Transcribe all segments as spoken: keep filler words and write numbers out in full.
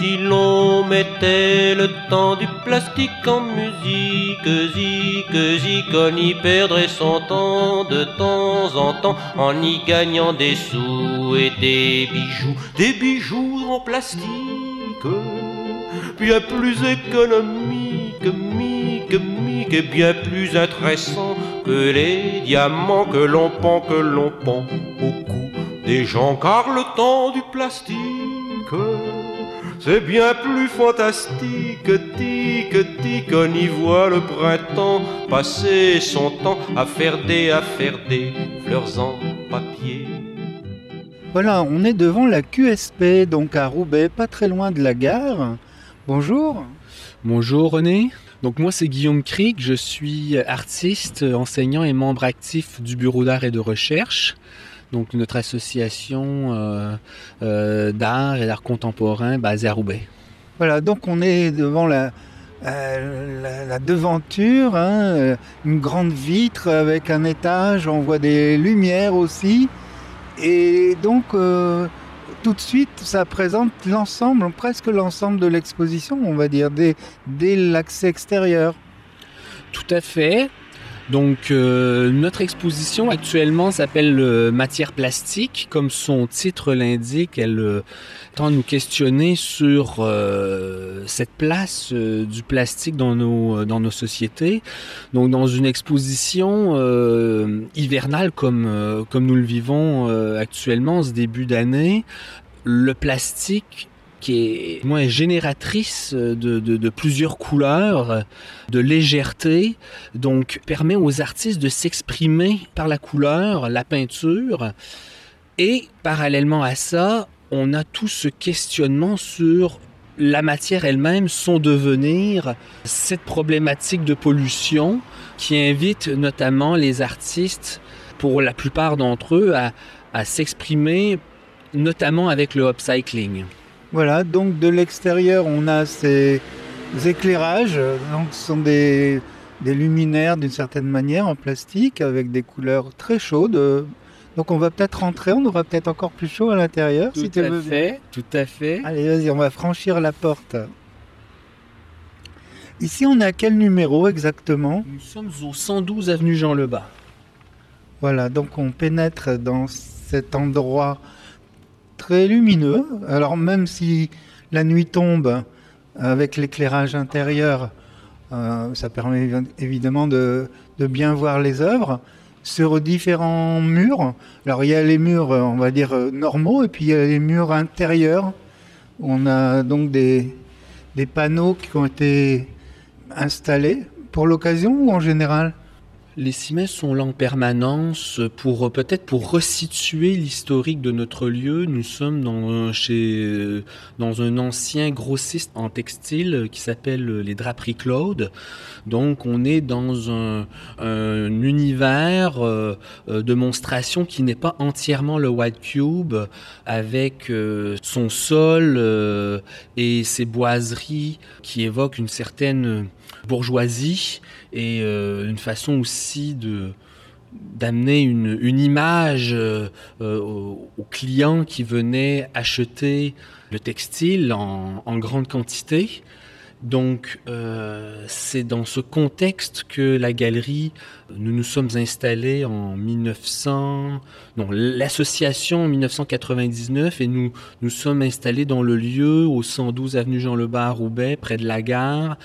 si l'on mettait le temps du plastique en musique, zik, zik, on y perdrait son temps de temps en temps en y gagnant des sous et des bijoux, des bijoux en plastique, bien plus économique, mique, mique, et bien plus intéressant que les diamants que l'on pend, que l'on pend au cou des gens, car le temps du plastique, c'est bien plus fantastique, tic, tic, on y voit le printemps passer son temps à faire des, à faire des fleurs en papier. Voilà, on est devant la Q S P, donc à Roubaix, pas très loin de la gare. Bonjour. Bonjour René. Donc moi c'est Guillaume Cric, je suis artiste, enseignant et membre actif du Bureau d'art et de recherche. Donc notre association euh, euh, d'art et d'art contemporain basée à Roubaix. Voilà, donc on est devant la, euh, la, la devanture, hein, une grande vitre avec un étage, on voit des lumières aussi. Et donc euh, tout de suite ça présente l'ensemble, presque l'ensemble de l'exposition, on va dire, dès, dès l'accès extérieur. Tout à fait. Donc euh, notre exposition actuellement s'appelle euh, Matière plastique. Comme son titre l'indique, elle euh, tend à nous questionner sur euh, cette place euh, du plastique dans nos, dans nos sociétés. Donc dans une exposition euh, hivernale comme, euh, comme nous le vivons euh, actuellement, ce début d'année, le plastique qui est moins génératrice de, de, de plusieurs couleurs, de légèreté, donc permet aux artistes de s'exprimer par la couleur, la peinture, et parallèlement à ça, on a tout ce questionnement sur la matière elle-même, son devenir, cette problématique de pollution qui invite notamment les artistes, pour la plupart d'entre eux, à, à s'exprimer, notamment avec le upcycling. Voilà, donc de l'extérieur, on a ces éclairages, donc ce sont des, des luminaires d'une certaine manière en plastique avec des couleurs très chaudes. Donc on va peut-être rentrer, on aura peut-être encore plus chaud à l'intérieur. Tout si tu à veux fait, bien. tout à fait. Allez, vas-y, on va franchir la porte. Ici, on est à quel numéro exactement? Nous sommes au cent douze avenue Jean Lebas. Voilà, donc on pénètre dans cet endroit très lumineux. Alors même si la nuit tombe avec l'éclairage intérieur, euh, ça permet évidemment de, de bien voir les œuvres. Sur différents murs, alors il y a les murs, on va dire, normaux, et puis il y a les murs intérieurs. On a donc des, des panneaux qui ont été installés pour l'occasion ou en général? Les cimets sont là en permanence pour peut-être pour resituer l'historique de notre lieu. Nous sommes dans, chez, dans un ancien grossiste en textile qui s'appelle les Draperies Claude. Donc on est dans un, un univers euh, de monstration qui n'est pas entièrement le White Cube, avec euh, son sol euh, et ses boiseries qui évoquent une certaine bourgeoisie et euh, une façon aussi de d'amener une, une image euh, aux, aux clients qui venaient acheter le textile en, en grande quantité. Donc, euh, c'est dans ce contexte que la galerie, nous nous sommes installés en mille neuf cents, non, l'association en mille neuf cent quatre-vingt-dix-neuf, et nous nous sommes installés dans le lieu au cent douze avenue Jean Lebas à Roubaix, près de la gare,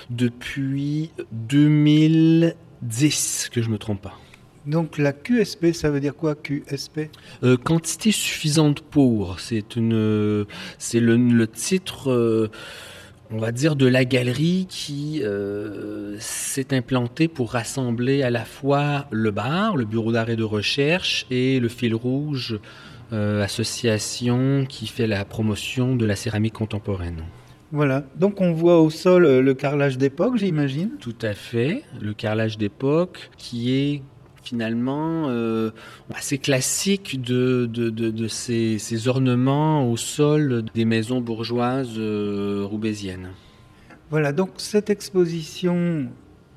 depuis deux mille dix, que je me trompe pas. Donc la Q S P, ça veut dire quoi, Q S P? euh, Quantité suffisante pour, c'est une, c'est le, le titre... Euh, on va dire de la galerie qui euh, s'est implantée pour rassembler à la fois le bar, le bureau d'art et de recherche, et le Fil Rouge, euh, association qui fait la promotion de la céramique contemporaine. Voilà, donc on voit au sol le carrelage d'époque, j'imagine. Tout à fait, le carrelage d'époque qui est finalement euh, assez classique de, de, de, de ces, ces ornements au sol des maisons bourgeoises euh, roubaisiennes. Voilà, donc cette exposition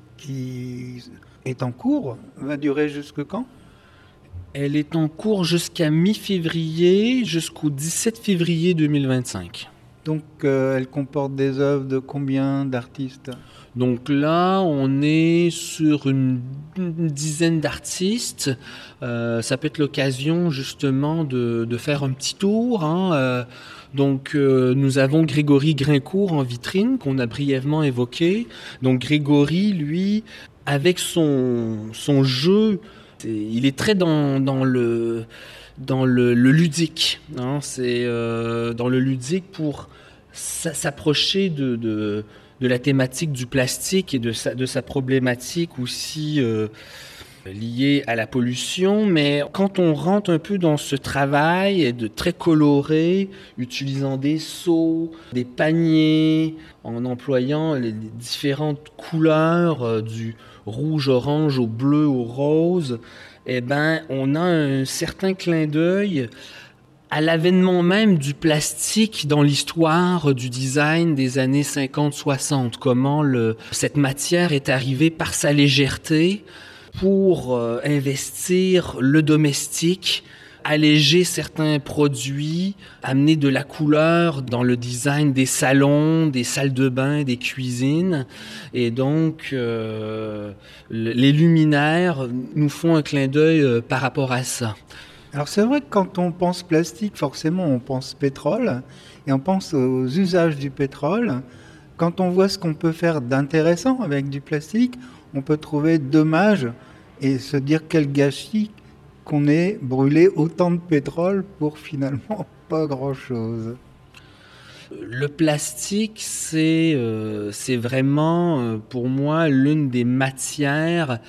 qui est en cours va durer jusque quand? Elle est en cours jusqu'à mi-février, jusqu'au dix-sept février deux mille vingt-cinq. Donc, euh, elle comporte des œuvres de combien d'artistes ? Donc là, on est sur une, une dizaine d'artistes. Euh, ça peut être l'occasion justement de, de faire un petit tour. Hein. Euh, donc euh, nous avons Grégory Grincourt en vitrine qu'on a brièvement évoqué. Donc Grégory, lui, avec son, son jeu, c'est, il est très dans, dans le dans le, le ludique. Hein. C'est euh, dans le ludique pour s'approcher de, de de la thématique du plastique et de sa, de sa problématique aussi euh, liée à la pollution. Mais quand on rentre un peu dans ce travail de très coloré, utilisant des seaux, des paniers, en employant les différentes couleurs euh, du rouge, orange au bleu, au rose, eh ben, on a un certain clin d'œil à l'avènement même du plastique dans l'histoire du design des années cinquante soixante, comment le, cette matière est arrivée par sa légèreté pour euh, investir le domestique, alléger certains produits, amener de la couleur dans le design des salons, des salles de bain, des cuisines. Et donc, euh, les luminaires nous font un clin d'œil euh, par rapport à ça. Alors c'est vrai que quand on pense plastique, forcément on pense pétrole et on pense aux usages du pétrole. Quand on voit ce qu'on peut faire d'intéressant avec du plastique, on peut trouver dommage et se dire quel gâchis qu'on ait brûlé autant de pétrole pour finalement pas grand-chose. Le plastique, c'est, euh, c'est vraiment, euh, pour moi, l'une des matières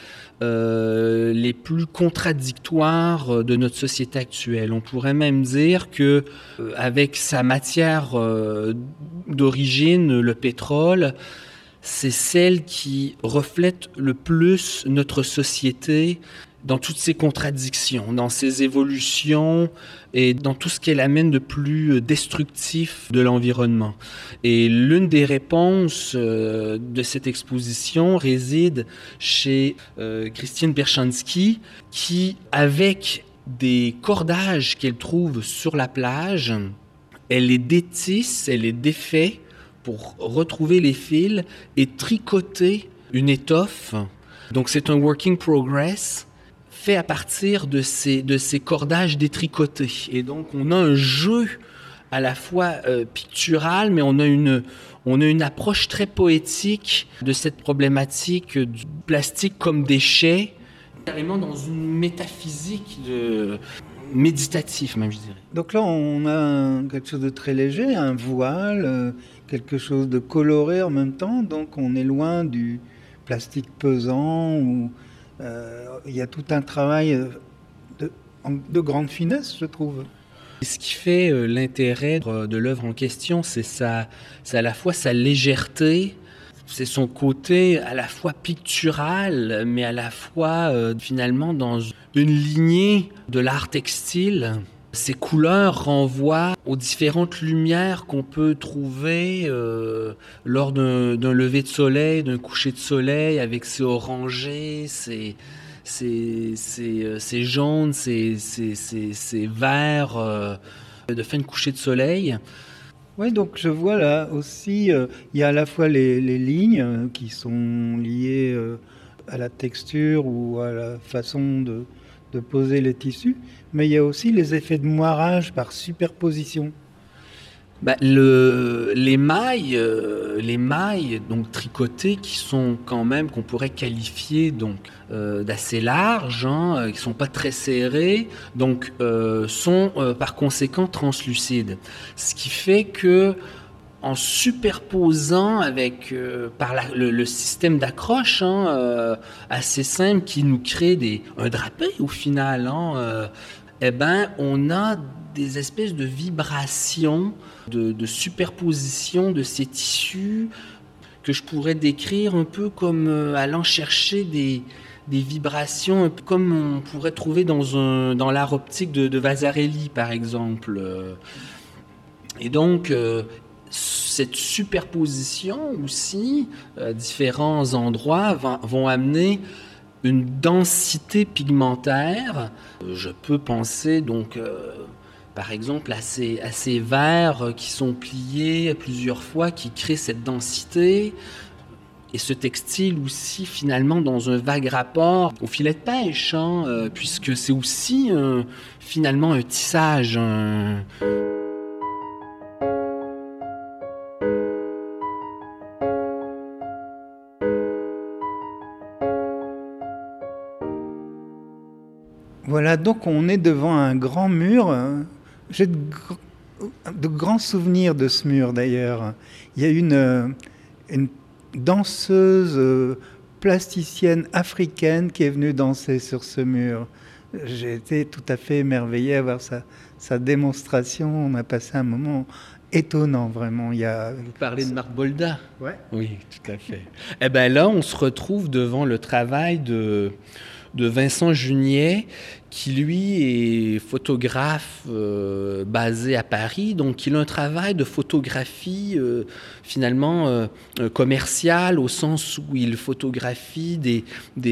euh, les plus contradictoires de notre société actuelle. On pourrait même dire que, euh, avec sa matière euh, d'origine, le pétrole, c'est celle qui reflète le plus notre société dans toutes ses contradictions, dans ses évolutions et dans tout ce qu'elle amène de plus destructif de l'environnement. Et l'une des réponses euh, de cette exposition réside chez euh, Christine Berchanski, qui, avec des cordages qu'elle trouve sur la plage, elle les détisse, elle les défait pour retrouver les fils et tricoter une étoffe. Donc c'est un working progress fait à partir de ces, de ces cordages détricotés. Et donc, on a un jeu à la fois euh, pictural, mais on a, une, on a une approche très poétique de cette problématique du plastique comme déchet, carrément dans une métaphysique de, méditative, même, je dirais. Donc là, on a un, quelque chose de très léger, un voile, euh, quelque chose de coloré en même temps. Donc, on est loin du plastique pesant ou... Euh, il y a tout un travail de, de grande finesse, je trouve. Ce qui fait euh, l'intérêt de l'œuvre en question, c'est, sa, c'est à la fois sa légèreté, c'est son côté à la fois pictural, mais à la fois euh, finalement dans une lignée de l'art textile. Ces couleurs renvoient aux différentes lumières qu'on peut trouver euh, lors d'un, d'un lever de soleil, d'un coucher de soleil, avec ces orangés, ces, ces, ces, ces jaunes, ces, ces, ces, ces verts euh, de fin de coucher de soleil. Oui, donc je vois là aussi, euh, il y a à la fois les, les lignes euh, qui sont liées euh, à la texture ou à la façon de... de poser les tissus, mais il y a aussi les effets de moirage par superposition. Bah, le, les mailles, euh, les mailles donc tricotées qui sont quand même qu'on pourrait qualifier donc euh, d'assez larges, hein, qui sont pas très serrées, donc euh, sont euh, par conséquent translucides. Ce qui fait que en superposant avec euh, par la, le, le système d'accroche hein, euh, assez simple qui nous crée des, un drapé au final, hein, euh, eh ben, on a des espèces de vibrations, de, de superposition de ces tissus que je pourrais décrire un peu comme euh, allant chercher des, des vibrations, un peu comme on pourrait trouver dans, un, dans l'art optique de, de Vasarely, par exemple. Et donc, euh, cette superposition aussi, à différents endroits, vont, vont amener une densité pigmentaire. Je peux penser donc euh, par exemple, à ces, à ces verres qui sont pliés plusieurs fois, qui créent cette densité. Et ce textile aussi, finalement, dans un vague rapport au filet de pêche, hein, euh, puisque c'est aussi, euh, finalement, un tissage. Un... Voilà, donc on est devant un grand mur. J'ai de, gr- de grands souvenirs de ce mur, d'ailleurs. Il y a une, une danseuse euh, plasticienne africaine qui est venue danser sur ce mur. J'ai été tout à fait émerveillé à voir sa, sa démonstration. On a passé un moment étonnant, vraiment. Il y a... Vous parlez de Marc Bolda? Ouais. Oui, tout à fait. Eh bien là, on se retrouve devant le travail de, de Vincent Junier, qui lui est photographe euh, basé à Paris. Donc il a un travail de photographie euh, finalement euh, commercial, au sens où il photographie des,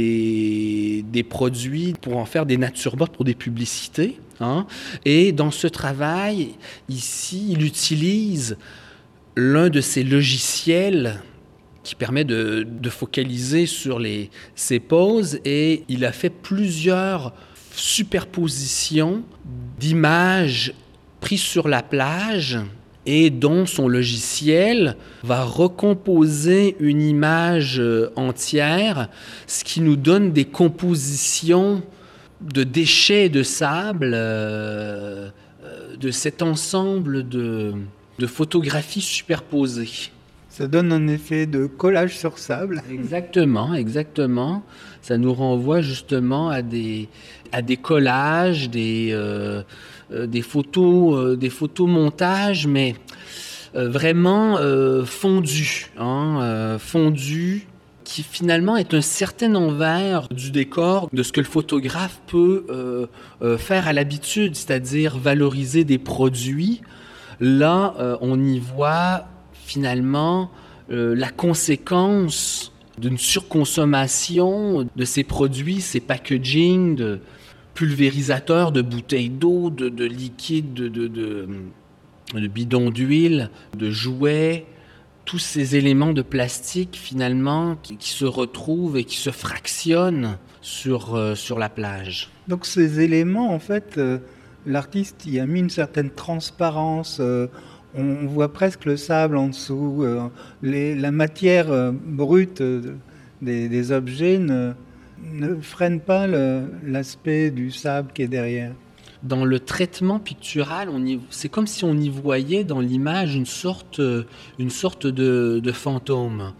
des, des produits pour en faire des natureboards pour des publicités. Hein. Et dans ce travail, ici, il utilise l'un de ces logiciels qui permet de, de focaliser sur les, ces poses, et il a fait plusieurs superpositions d'images prises sur la plage et dont son logiciel va recomposer une image entière, ce qui nous donne des compositions de déchets de sable, euh, de cet ensemble de, de photographies superposées. Ça donne un effet de collage sur sable. Exactement, exactement. Ça nous renvoie justement à des, à des collages, des, euh, euh, des photos, euh, des photomontages, mais euh, vraiment euh, fondus, hein, euh, fondus, qui finalement est un certain envers du décor de ce que le photographe peut euh, euh, faire à l'habitude, c'est-à-dire valoriser des produits. Là, euh, on y voit finalement euh, la conséquence d'une surconsommation de ces produits, ces packaging, de pulvérisateurs, de bouteilles d'eau, de, de liquides, de, de, de, de bidons d'huile, de jouets, tous ces éléments de plastique finalement qui, qui se retrouvent et qui se fractionnent sur, euh, sur la plage. Donc ces éléments, en fait, euh, l'artiste y a mis une certaine transparence. Euh, on voit presque le sable en dessous. Euh, les, la matière euh, brute euh, des, des objets ne, ne freine pas le, l'aspect du sable qui est derrière. Dans le traitement pictural, on y, c'est comme si on y voyait dans l'image une sorte, une sorte de, de fantôme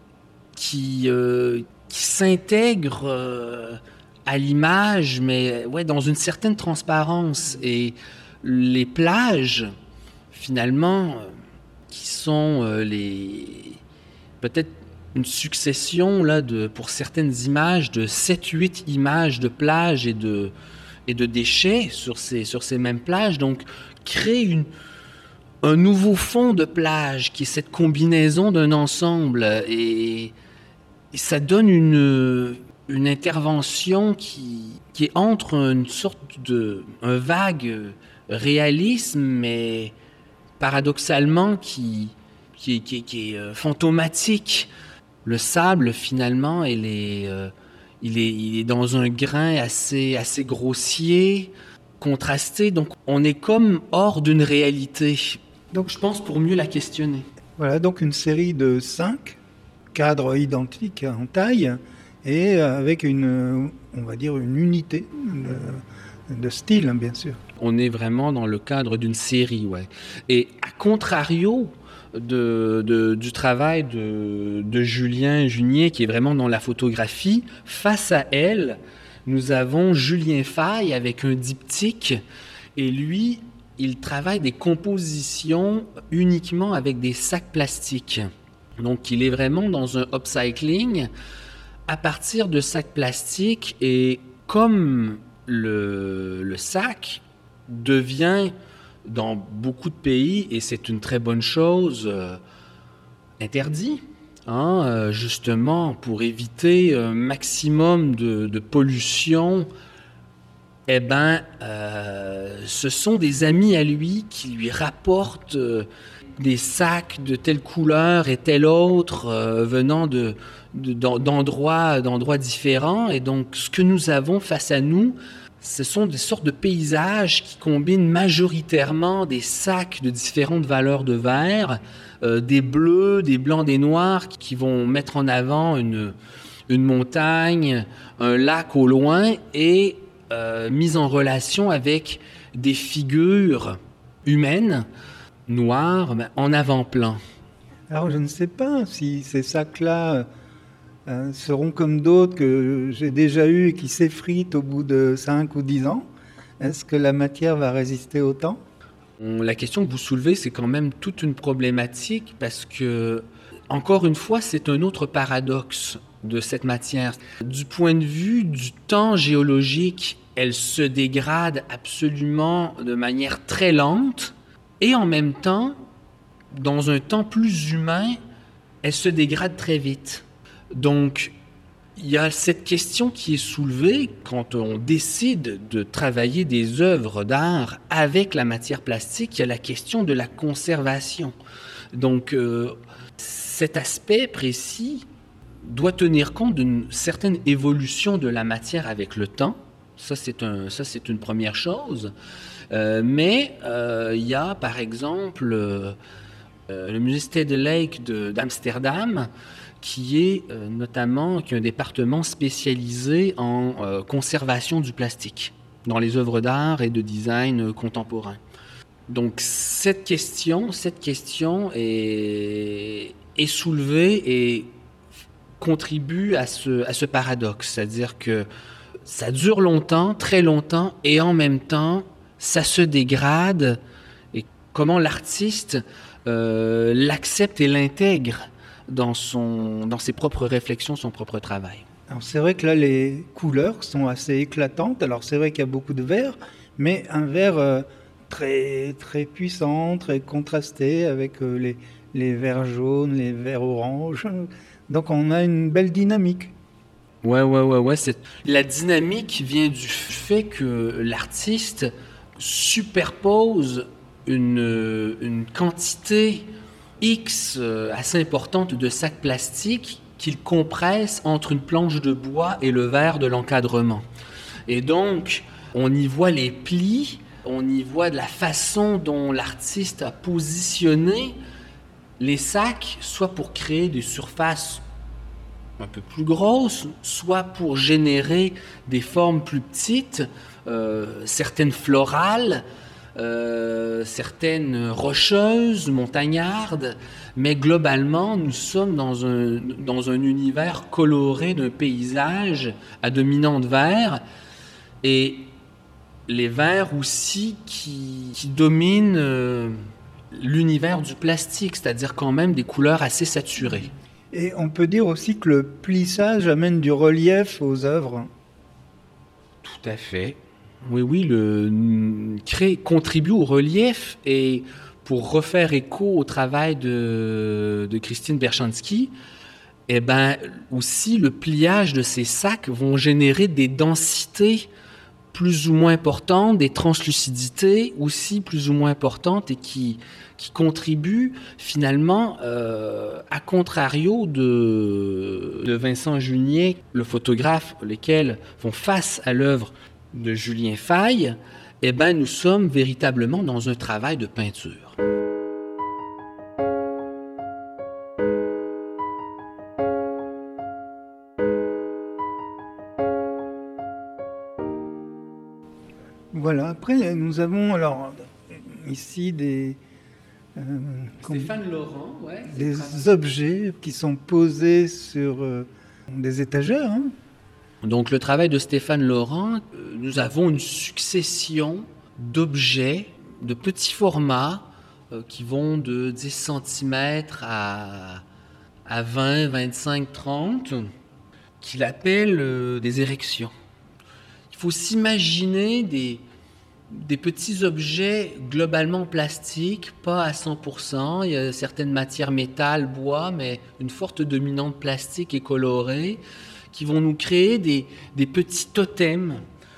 qui, euh, qui s'intègre euh, à l'image, mais ouais, dans une certaine transparence. Et les plages, finalement, euh, qui sont euh, les, peut-être une succession là, de, pour certaines images, de sept huit images de plages et de et de déchets sur ces, sur ces mêmes plages, donc créer une, un nouveau fond de plage qui est cette combinaison d'un ensemble, et, et ça donne une, une intervention qui, qui est entre une sorte de un vague réalisme, mais paradoxalement qui, qui, qui, qui est fantomatique. Le sable, finalement, il est... Euh, Il est, il est dans un grain assez, assez grossier, contrasté. Donc, on est comme hors d'une réalité. Donc, je pense pour mieux la questionner. Voilà, donc une série de cinq cadres identiques en taille et avec une, on va dire, une unité de, de style, bien sûr. On est vraiment dans le cadre d'une série, ouais. Et à contrario De, de, du travail de, de Julien Junier, qui est vraiment dans la photographie, face à elle, nous avons Julien Faye avec un diptyque, et lui, il travaille des compositions uniquement avec des sacs plastiques. Donc, il est vraiment dans un upcycling à partir de sacs plastiques, et comme le, le sac devient dans beaucoup de pays, et c'est une très bonne chose, euh, interdit, hein, euh, justement pour éviter un maximum de, de pollution eh ben, euh, ce sont des amis à lui qui lui rapportent euh, des sacs de telle couleur et telle autre euh, venant de, de, d'endroits, d'endroits différents. Et donc, ce que nous avons face à nous, ce sont des sortes de paysages qui combinent majoritairement des sacs de différentes valeurs de verre, euh, des bleus, des blancs, des noirs, qui vont mettre en avant une, une montagne, un lac au loin, et euh, mise en relation avec des figures humaines, noires, en avant-plan. Alors je ne sais pas si ces sacs-là euh, seront comme d'autres que j'ai déjà eus et qui s'effritent au bout de cinq ou dix ans. Est-ce que la matière va résister au temps ? La question que vous soulevez, c'est quand même toute une problématique parce que, encore une fois, c'est un autre paradoxe de cette matière. Du point de vue du temps géologique, elle se dégrade absolument de manière très lente et en même temps, dans un temps plus humain, elle se dégrade très vite. Donc, il y a cette question qui est soulevée quand on décide de travailler des œuvres d'art avec la matière plastique. Il y a la question de la conservation. Donc, euh, cet aspect précis doit tenir compte d'une certaine évolution de la matière avec le temps. Ça, c'est, un, ça, c'est une première chose. Euh, mais euh, il y a, par exemple, euh, le musée Stedelijk de, d'Amsterdam, qui est euh, notamment qui est un département spécialisé en euh, conservation du plastique dans les œuvres d'art et de design euh, contemporain. Donc cette question, cette question est, est soulevée et contribue à ce, à ce paradoxe, c'est-à-dire que ça dure longtemps, très longtemps, et en même temps, ça se dégrade, et comment l'artiste euh, l'accepte et l'intègre dans, son, dans ses propres réflexions, son propre travail. Alors c'est vrai que là, les couleurs sont assez éclatantes. Alors c'est vrai qu'il y a beaucoup de vert, mais un vert euh, très, très puissant, très contrasté avec euh, les, les verts jaunes, les verts oranges. Donc on a une belle dynamique. Ouais, ouais, ouais, ouais. C'est... La dynamique vient du fait que l'artiste superpose une, une quantité X assez importante de sacs plastiques qu'il compresse entre une planche de bois et le verre de l'encadrement. Et donc, on y voit les plis, on y voit de la façon dont l'artiste a positionné les sacs, soit pour créer des surfaces un peu plus grosses, soit pour générer des formes plus petites, euh, certaines florales, Euh, certaines rocheuses, montagnardes, mais globalement, nous sommes dans un, dans un univers coloré d'un paysage à dominante vert, et les verts aussi qui, qui dominent euh, l'univers du plastique, c'est-à-dire quand même des couleurs assez saturées. Et on peut dire aussi que le plissage amène du relief aux œuvres. Tout à fait. Oui, oui, le crée, contribue au relief, et pour refaire écho au travail de, de Christine Berchanski, eh ben, aussi le pliage de ces sacs vont générer des densités plus ou moins importantes, des translucidités aussi plus ou moins importantes, et qui, qui contribuent finalement, euh, à contrario de, de Vincent Junier, le photographe, lesquels font face à l'œuvre de Julien Faille, eh ben, nous sommes véritablement dans un travail de peinture. Voilà, après nous avons alors ici des, euh, Stéphane Laurent, ouais, des objets qui sont posés sur euh, des étagères, hein. Donc, le travail de Stéphane Laurent, euh, nous avons une succession d'objets de petits formats euh, qui vont de dix centimètres à, à vingt, vingt-cinq, trente, qu'il appelle euh, des érections. Il faut s'imaginer des, des petits objets globalement plastiques, pas à cent pour cent. Il y a certaines matières métal, bois, mais une forte dominante plastique et colorée, qui vont nous créer des, des petits totems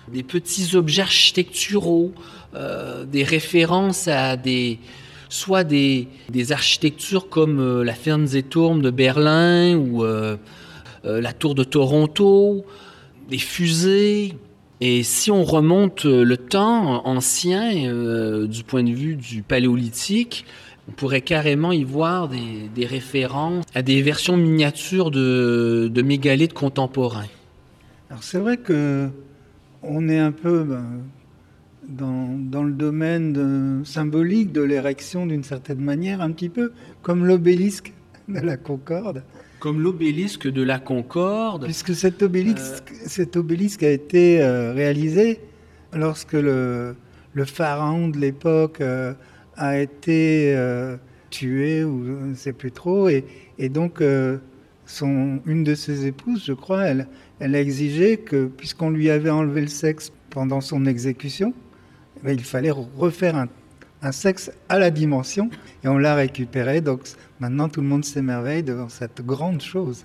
des petits objets architecturaux, euh, des références à des, soit des, des architectures comme euh, la Fernsehturm de Berlin ou euh, euh, la Tour de Toronto, des fusées. Et si on remonte le temps ancien, euh, du point de vue du paléolithique, on pourrait carrément y voir des, des références à des versions miniatures de, de mégalithes contemporains. Alors c'est vrai que on est un peu ben, dans, dans le domaine de, symbolique de l'érection d'une certaine manière, un petit peu comme l'obélisque de la Concorde. Comme l'obélisque de la Concorde. Puisque cet obélisque, euh... cet obélisque a été euh, réalisé lorsque le, le pharaon de l'époque euh, a été euh, tué, ou je ne sais plus trop, et, et donc euh, son, une de ses épouses, je crois, elle, elle a exigé que, puisqu'on lui avait enlevé le sexe pendant son exécution, ben, il fallait refaire un, un sexe à la dimension, et on l'a récupéré, donc maintenant tout le monde s'émerveille devant cette grande chose.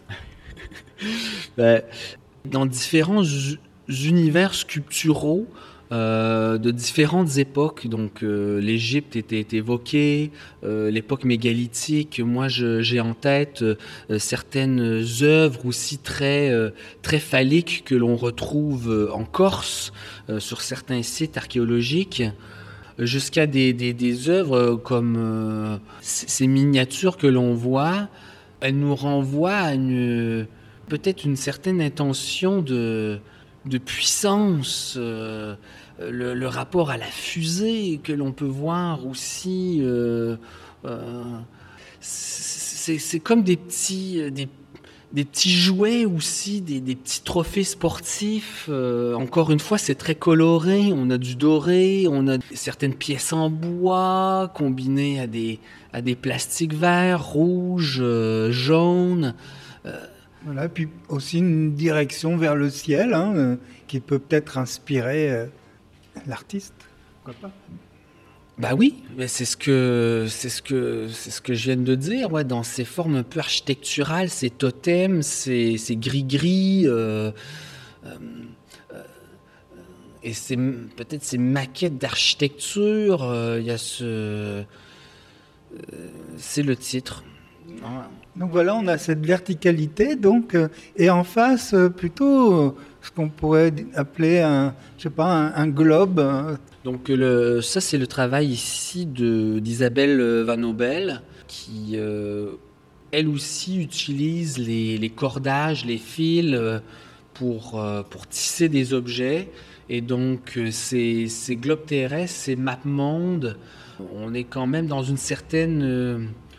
Ben, dans différents u- univers sculpturaux, Euh, de différentes époques, donc euh, l'Égypte était évoquée, euh, l'époque mégalithique. Moi, je, j'ai en tête euh, certaines œuvres aussi très euh, très phalliques que l'on retrouve en Corse euh, sur certains sites archéologiques, jusqu'à des des, des œuvres comme euh, ces miniatures que l'on voit. Elles nous renvoient à une peut-être une certaine intention de de puissance. Euh, Le, le rapport à la fusée que l'on peut voir aussi, euh, euh, c'est, c'est comme des petits, des, des petits jouets aussi, des, des petits trophées sportifs. Euh, encore une fois, c'est très coloré. On a du doré, on a certaines pièces en bois combinées à des, à des plastiques verts, rouges, euh, jaunes. Euh, voilà, puis aussi une direction vers le ciel hein, euh, qui peut peut-être inspirer euh, l'artiste, pourquoi pas? Bah oui, mais c'est ce que c'est ce que c'est ce que je viens de dire, ouais, dans ces formes un peu architecturales, ces totems, ces, ces gris-gris, euh, euh, euh, et c'est peut-être ces maquettes d'architecture. Il euh, y a ce, euh, c'est le titre. Donc voilà, on a cette verticalité, donc, euh, et en face, euh, plutôt euh, ce qu'on pourrait appeler un, je sais pas, un, un globe. Euh. Donc le, ça, c'est le travail ici de, d'Isabelle Van Nobel, qui, euh, elle aussi, utilise les, les cordages, les fils euh, pour, euh, pour tisser des objets. Et donc, euh, ces, ces globes terrestres, ces maps-mondes, on est quand même dans une certaine... Euh,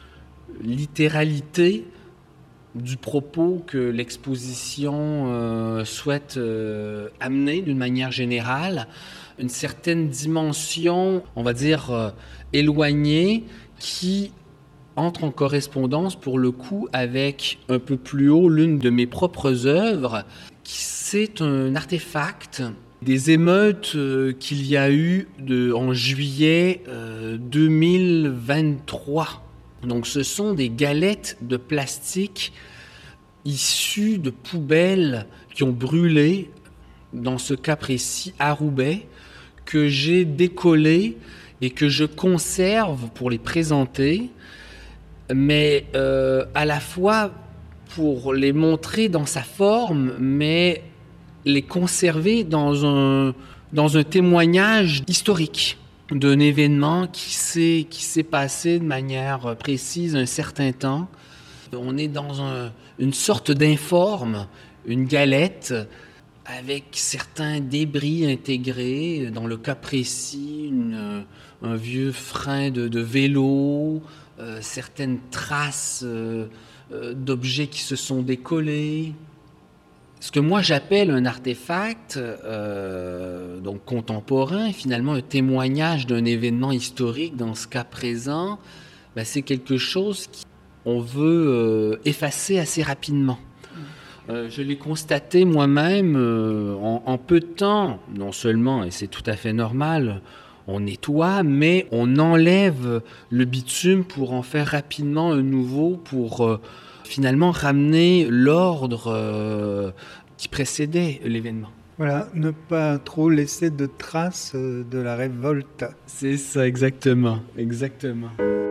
littéralité du propos que l'exposition euh, souhaite euh, amener d'une manière générale, une certaine dimension, on va dire, euh, éloignée, qui entre en correspondance pour le coup avec un peu plus haut l'une de mes propres œuvres, qui c'est un artefact des émeutes euh, qu'il y a eu de, en juillet euh, deux mille vingt-trois. Donc ce sont des galettes de plastique issues de poubelles qui ont brûlé, dans ce cas précis à Roubaix, que j'ai décollées et que je conserve pour les présenter, mais euh, à la fois pour les montrer dans sa forme, mais les conserver dans un, dans un témoignage historique d'un événement qui s'est, qui s'est passé de manière précise un certain temps. On est dans un, une sorte d'informe, une galette avec certains débris intégrés. Dans le cas précis, une, un vieux frein de, de vélo, euh, certaines traces euh, euh, d'objets qui se sont décollés. Ce que moi j'appelle un artefact euh, donc contemporain, finalement un témoignage d'un événement historique dans ce cas présent, ben c'est quelque chose qu'on veut euh, effacer assez rapidement. Euh, je l'ai constaté moi-même euh, en, en peu de temps, non seulement, et c'est tout à fait normal, on nettoie, mais on enlève le bitume pour en faire rapidement un nouveau, pour... Euh, finalement ramener l'ordre euh, qui précédait l'événement. Voilà, ne pas trop laisser de traces de la révolte. C'est ça, exactement, exactement.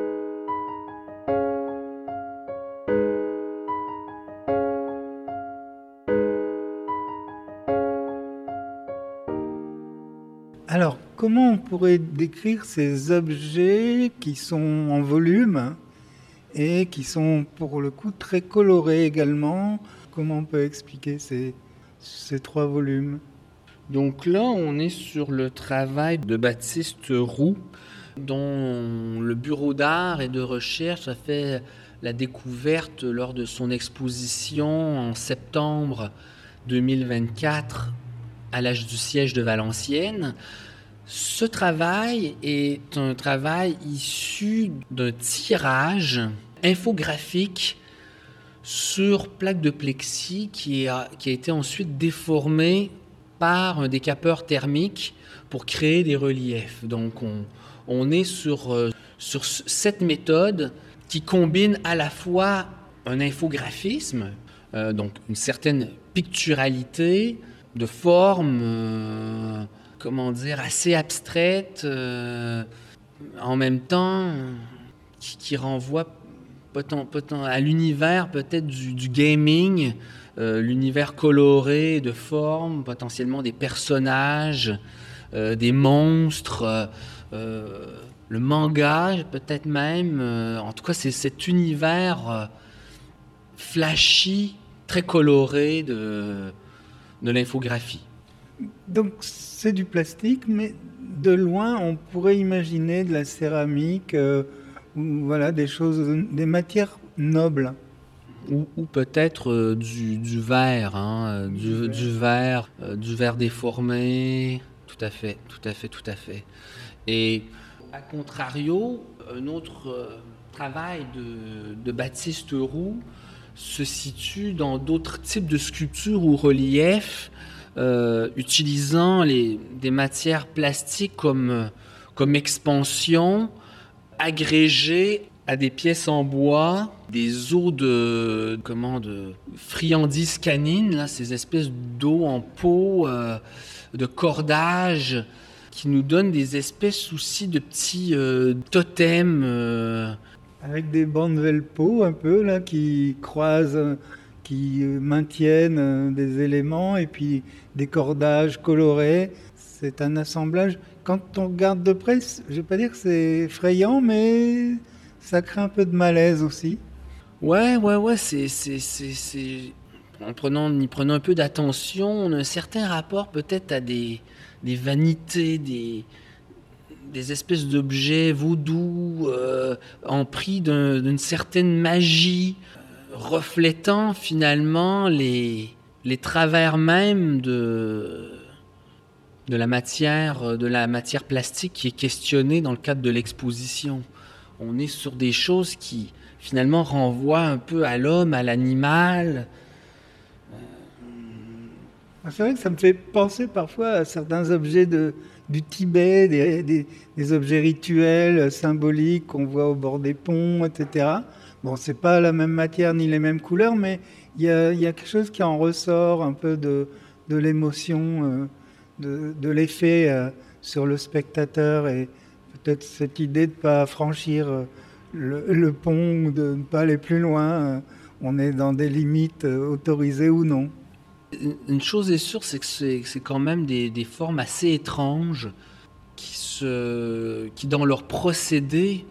Alors, comment on pourrait décrire ces objets qui sont en volume et qui sont pour le coup très colorés également? Comment on peut expliquer ces, ces trois volumes? Donc là, on est sur le travail de Baptiste Roux, dont le bureau d'art et de recherche a fait la découverte lors de son exposition en septembre deux mille vingt-quatre à l'âge du siège de Valenciennes. Ce travail est un travail issu d'un tirage infographique sur plaque de plexi qui a, qui a été ensuite déformé par un décapeur thermique pour créer des reliefs. Donc on, on est sur, euh, sur cette méthode qui combine à la fois un infographisme, euh, donc une certaine picturalité de forme, euh, comment dire, assez abstraite, euh, en même temps qui, qui renvoie peut-être, peut-être à l'univers peut-être du, du gaming, euh, l'univers coloré de formes, potentiellement des personnages, euh, des monstres, euh, le manga peut-être même. Euh, en tout cas, c'est cet univers euh, flashy, très coloré de... de l'infographie. Donc c'est du plastique, mais de loin on pourrait imaginer de la céramique, euh, ou voilà, des choses, des matières nobles. Ou, ou peut-être euh, du, du verre, hein, du, du, du verre, euh, du verre déformé. Tout à fait, tout à fait, tout à fait. Et à contrario, un autre euh, travail de, de Baptiste Roux se situe dans d'autres types de sculptures ou reliefs, euh, utilisant les, des matières plastiques comme, comme expansion, agrégées à des pièces en bois, des os de, comment, de friandises canines, là, ces espèces d'os en peau, euh, de cordage, qui nous donnent des espèces aussi de petits euh, totems. Euh, Avec des bandes velpo un peu là qui croisent, qui maintiennent des éléments et puis des cordages colorés. C'est un assemblage. Quand on regarde de près, je vais pas dire que c'est effrayant, mais ça crée un peu de malaise aussi. Ouais, ouais, ouais. C'est, c'est, c'est, c'est... En prenant, en y prenant un peu d'attention, on a un certain rapport peut-être à des, des vanités, des des espèces d'objets vaudous, euh, empris d'un, d'une certaine magie, euh, reflétant finalement les, les travers même de, de la matière, de la matière plastique qui est questionnée dans le cadre de l'exposition. On est sur des choses qui finalement renvoient un peu à l'homme, à l'animal. C'est vrai que ça me fait penser parfois à certains objets de, du Tibet, des, des, des objets rituels, symboliques qu'on voit au bord des ponts, et cetera. Bon, c'est pas la même matière ni les mêmes couleurs, mais il y a, y a quelque chose qui en ressort un peu de, de l'émotion, euh, de, de l'effet euh, sur le spectateur et peut-être cette idée de ne pas franchir le, le pont ou de ne pas aller plus loin. Euh, on est dans des limites euh, autorisées ou non. Une chose est sûre, c'est que c'est, c'est quand même des, des formes assez étranges qui, se, qui dans leur procédé,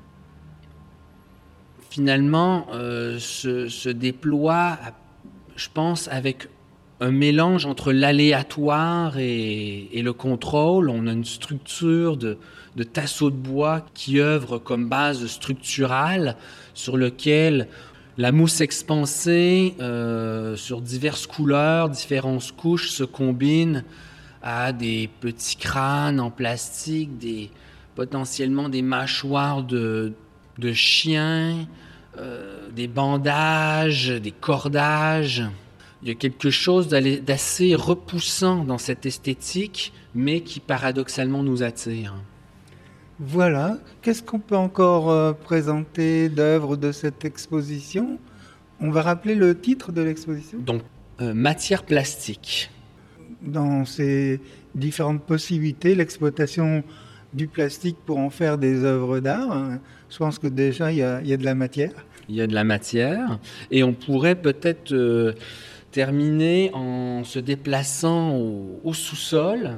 finalement, euh, se, se déploient, je pense, avec un mélange entre l'aléatoire et, et le contrôle. On a une structure de, de tasseaux de bois qui œuvre comme base structurale sur lequel la mousse expansée euh, sur diverses couleurs, différentes couches se combine à des petits crânes en plastique, des, potentiellement des mâchoires de, de chiens, euh, des bandages, des cordages. Il y a quelque chose d'assez repoussant dans cette esthétique, mais qui paradoxalement nous attire. Voilà. Qu'est-ce qu'on peut encore euh, présenter d'œuvres de cette exposition? On va rappeler le titre de l'exposition. Donc, euh, matière plastique. dans ces différentes possibilités, l'exploitation du plastique pour en faire des œuvres d'art. Je pense que déjà, il y a, il y a de la matière. Il y a de la matière. Et on pourrait peut-être euh, terminer en se déplaçant au, au sous-sol.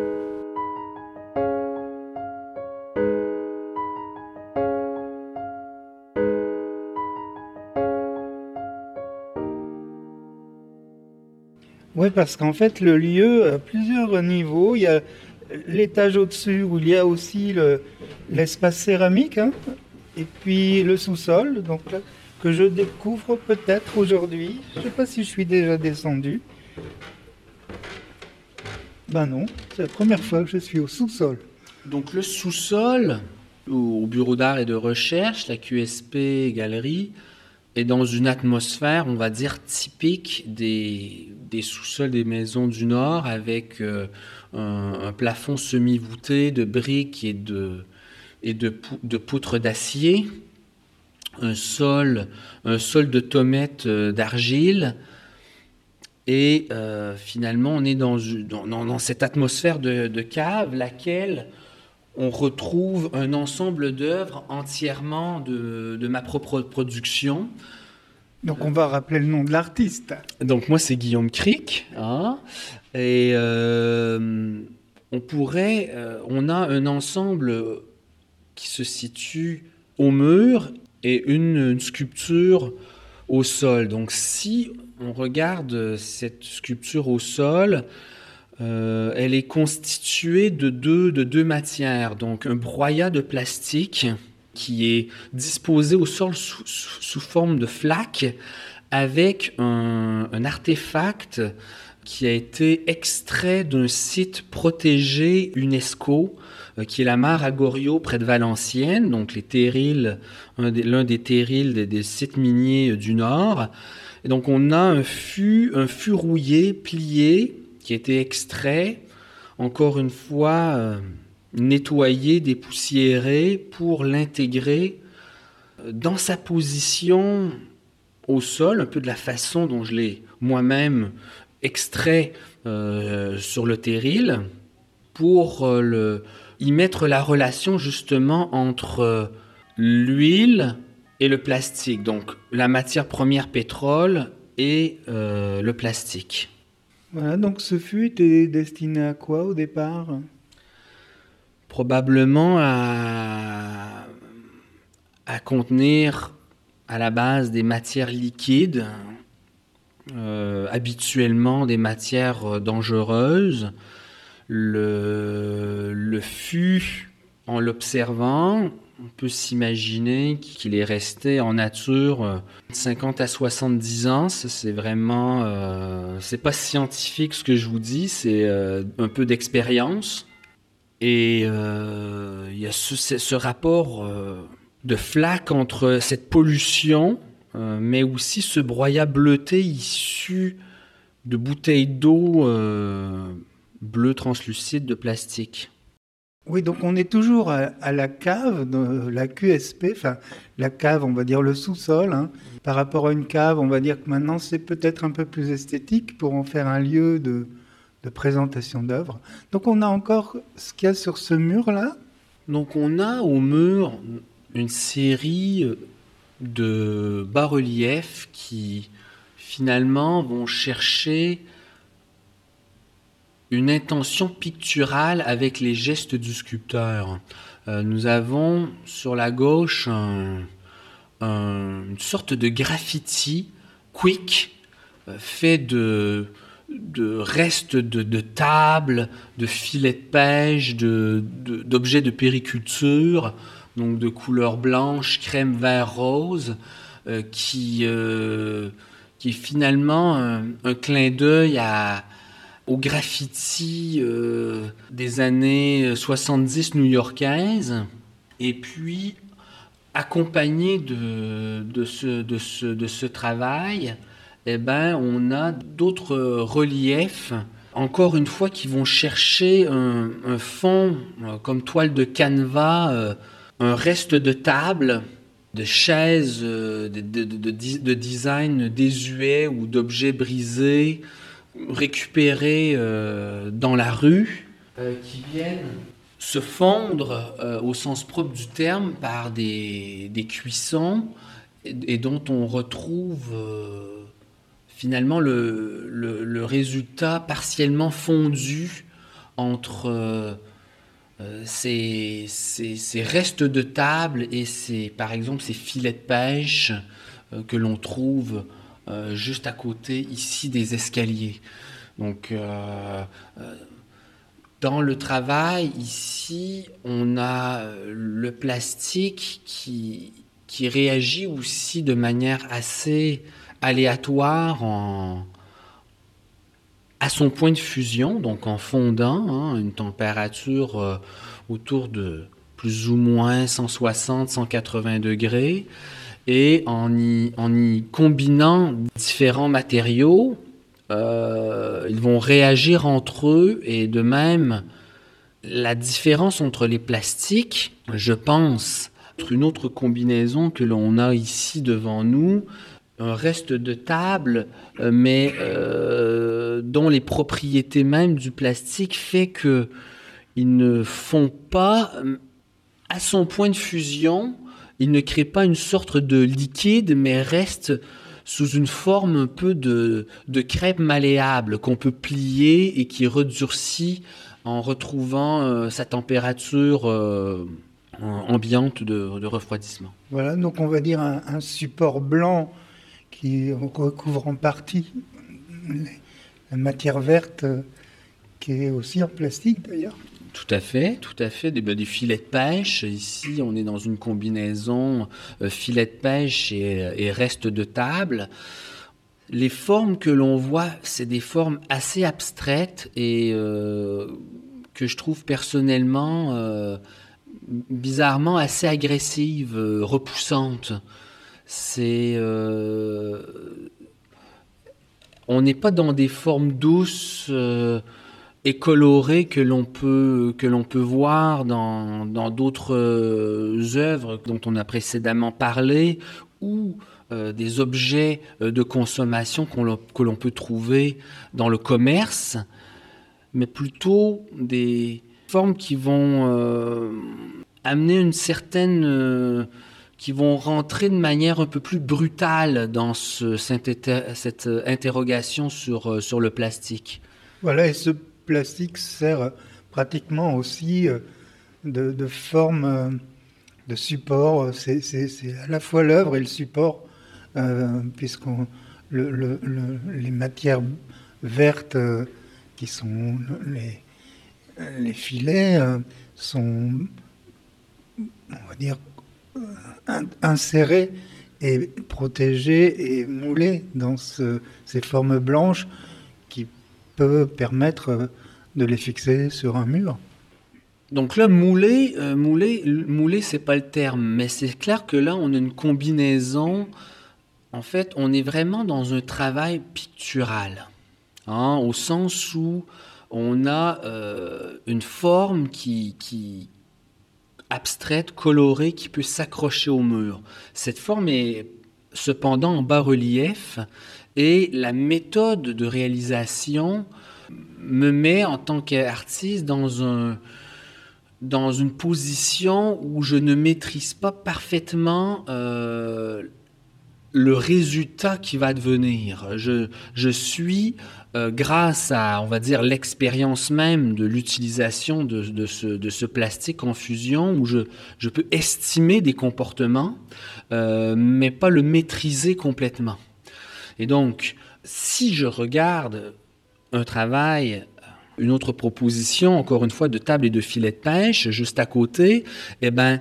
Oui, parce qu'en fait, le lieu a plusieurs niveaux. Il y a l'étage au-dessus où il y a aussi le, l'espace céramique, hein, et puis le sous-sol, donc là, que je découvre peut-être aujourd'hui. Je ne sais pas si je suis déjà descendu. Ben non, c'est la première fois que je suis au sous-sol. Donc le sous-sol, au bureau d'art et de recherche, la Q S P Galerie, est dans une atmosphère, on va dire, typique des, des sous-sols des maisons du Nord, avec euh, un, un plafond semi-voûté de briques et de, et de, pou, de poutres d'acier, un sol, un sol de tomettes d'argile, et euh, finalement on est dans, dans, dans cette atmosphère de, de cave, laquelle on retrouve un ensemble d'œuvres entièrement de, de ma propre production. Donc on va rappeler le nom de l'artiste. Donc moi c'est Guillaume Cric, hein, et euh, on pourrait, euh, on a un ensemble qui se situe au mur et une, une sculpture au sol. Donc si on regarde cette sculpture au sol, Euh, elle est constituée de deux, de deux matières, donc un broyat de plastique qui est disposé au sol sous, sous, sous forme de flaque avec un, un artefact qui a été extrait d'un site protégé UNESCO euh, qui est la mare Agorio près de Valenciennes, donc les terrils, un des, l'un des terrils des, des sites miniers du Nord. Et donc on a un fût, un fût rouillé, plié, qui a été extrait, encore une fois euh, nettoyé, dépoussiéré, pour l'intégrer dans sa position au sol, un peu de la façon dont je l'ai moi-même extrait euh, sur le terril, pour euh, le, y mettre la relation justement entre euh, l'huile et le plastique, donc la matière première pétrole et euh, le plastique. Voilà, donc ce fût était destiné à quoi au départ ? Probablement à, à contenir à la base des matières liquides, euh, habituellement des matières dangereuses. Le, le fût, en l'observant, on peut s'imaginer qu'il est resté en nature cinquante à soixante-dix ans. Ça, c'est vraiment... Euh, c'est pas scientifique ce que je vous dis, c'est euh, un peu d'expérience. Et euh, il y a ce, ce rapport euh, de flaque entre cette pollution, euh, mais aussi ce broyat bleuté issu de bouteilles d'eau euh, bleu translucide de plastique. Oui, donc on est toujours à, à la cave de la Q S P, enfin la cave, on va dire le sous-sol. Hein. Par rapport à une cave, on va dire que maintenant c'est peut-être un peu plus esthétique pour en faire un lieu de, de présentation d'œuvres. Donc on a encore ce qu'il y a sur ce mur-là. Donc on a au mur une série de bas-reliefs qui finalement vont chercher une intention picturale avec les gestes du sculpteur. Euh, nous avons sur la gauche un, un, une sorte de graffiti quick euh, fait de, de restes de, de tables, de filets de pêche, de, de, d'objets de périculture, donc de couleur blanche, crème, vert, rose, euh, qui, euh, qui est finalement un, un clin d'œil à au graffiti euh, des années soixante-dix new-yorkaises, et puis accompagné de, de, ce, de, ce, de ce travail, eh ben, on a d'autres reliefs, encore une fois, qui vont chercher un, un fond euh, comme toile de canevas, euh, un reste de table, de chaises, euh, de, de, de, de design désuet ou d'objets brisés, récupérés euh, dans la rue, euh, qui viennent se fondre euh, au sens propre du terme par des, des cuissons et, et dont on retrouve euh, finalement le, le, le résultat partiellement fondu entre euh, euh, ces, ces, ces restes de table et ces, par exemple ces filets de pêche euh, que l'on trouve euh, juste à côté ici des escaliers. Donc euh, euh, dans le travail ici, on a le plastique qui, qui réagit aussi de manière assez aléatoire en, à son point de fusion, donc en fondant, hein, une température euh, autour de plus ou moins cent soixante à cent quatre-vingts degrés, et en y, en y combinant différents matériaux, euh, ils vont réagir entre eux, et de même, la différence entre les plastiques, je pense, une autre combinaison que l'on a ici devant nous, un reste de table, mais euh, dont les propriétés mêmes du plastique fait que ils ne font pas, à son point de fusion, ils ne créent pas une sorte de liquide, mais restent sous une forme un peu de, de crêpe malléable qu'on peut plier et qui redurcit en retrouvant euh, sa température euh, ambiante de, de refroidissement. Voilà, donc on va dire un, un support blanc qui recouvre en partie la matière verte qui est aussi en plastique d'ailleurs. Tout à fait, tout à fait. Des, ben, des filets de pêche. Ici, on est dans une combinaison euh, filet de pêche et, et reste de table. Les formes que l'on voit, c'est des formes assez abstraites et euh, que je trouve personnellement euh, bizarrement assez agressives, euh, repoussantes. C'est, euh, on n'est pas dans des formes douces euh, et colorées que l'on peut, que l'on peut voir dans, dans d'autres euh, œuvres dont on a précédemment parlé, ou euh, des objets de consommation qu'on, que l'on peut trouver dans le commerce, mais plutôt des formes qui vont euh, amener une certaine... Euh, qui vont rentrer de manière un peu plus brutale dans ce, cette, cette interrogation sur, sur le plastique. Voilà, et ce plastique sert pratiquement aussi de, de forme de support. C'est, c'est, c'est à la fois l'œuvre et le support, euh, puisqu'on le, le, le, les matières vertes euh, qui sont les, les filets euh, sont, on va dire, insérés et protégés et moulés dans ce, ces formes blanches qui peuvent permettre de les fixer sur un mur. Donc là, mouler, euh, mouler, mouler, c'est pas le terme, mais c'est clair que là, on a une combinaison. En fait, on est vraiment dans un travail pictural, hein, au sens où on a euh, une forme qui, qui abstraite, colorée, qui peut s'accrocher au mur. Cette forme est cependant en bas-relief, et la méthode de réalisation me met en tant qu'artiste dans, un, dans une position où je ne maîtrise pas parfaitement euh, le résultat qui va devenir. Je, je suis, euh, grâce à, on va dire, l'expérience même de l'utilisation de, de, ce, de ce plastique en fusion, où je, je peux estimer des comportements, euh, mais pas le maîtriser complètement. Et donc, si je regarde un travail, une autre proposition, encore une fois, de table et de filet de pêche, juste à côté, eh bien,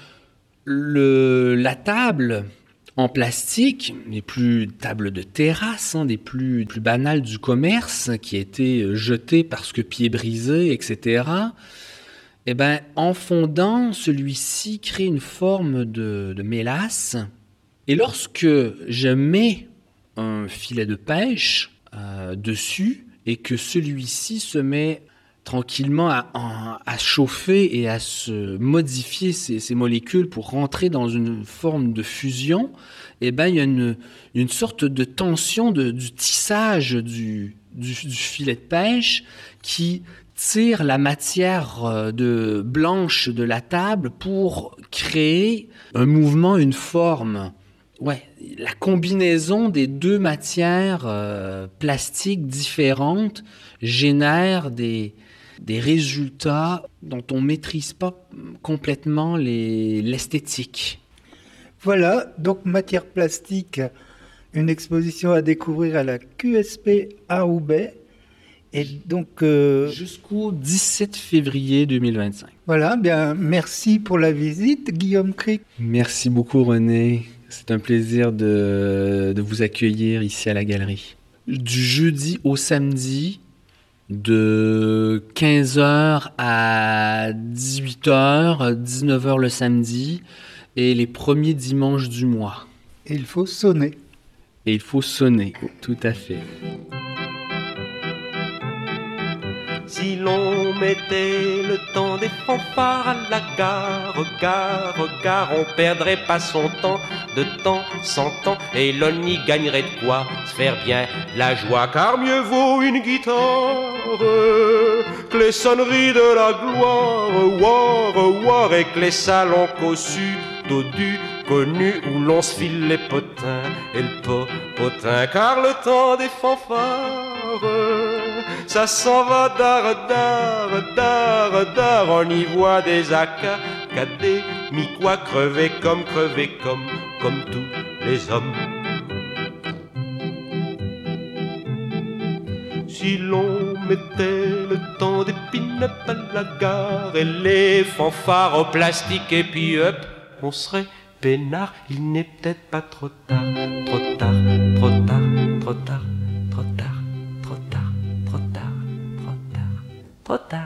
le, la table en plastique, les plus tables de terrasse, hein, des plus, plus banales du commerce, qui étaient jetées parce que pieds brisés, et cetera, eh bien, en fondant, celui-ci crée une forme de, de mélasse. Et lorsque je mets un filet de pêche euh, dessus et que celui-ci se met tranquillement à, à, à chauffer et à se modifier ces, ces molécules pour rentrer dans une forme de fusion, eh ben, il y a une, une sorte de tension de, du tissage du, du, du filet de pêche qui tire la matière de, blanche de la table pour créer un mouvement, une forme. Ouais, la combinaison des deux matières euh, plastiques différentes génère des, des résultats dont on ne maîtrise pas complètement les, l'esthétique. Voilà, donc matière plastique, une exposition à découvrir à la Q S P à Roubaix. Et donc euh, jusqu'au dix-sept février deux mille vingt-cinq. Voilà, bien, merci pour la visite, Guillaume Cric. Merci beaucoup, René. C'est un plaisir de, de vous accueillir ici à la galerie. Du jeudi au samedi, de quinze heures à dix-huit heures, dix-neuf heures le samedi, et les premiers dimanches du mois. Et il faut sonner. Et il faut sonner, tout à fait. Si l'on mettait le temps des fanfares à la gare, gare, gare, on perdrait pas son temps, de temps, sans temps, et l'on y gagnerait de quoi se faire bien la joie, car mieux vaut une guitare que les sonneries de la gloire, war, war, et que les salons cossus, dodus, connus, où l'on se file les potins et le popotin, car le temps des fanfares, ça s'en va d'art, d'art, d'art, d'art, on y voit des académiques, quoi, crever comme, crever comme, comme tous les hommes. Si l'on mettait le temps des pin-up à la gare et les fanfares au plastique et puis hop, on serait peinard, il n'est peut-être pas trop tard, trop tard, trop tard, trop tard, trop tard, trop tard, trop tard, trop tard, trop tard.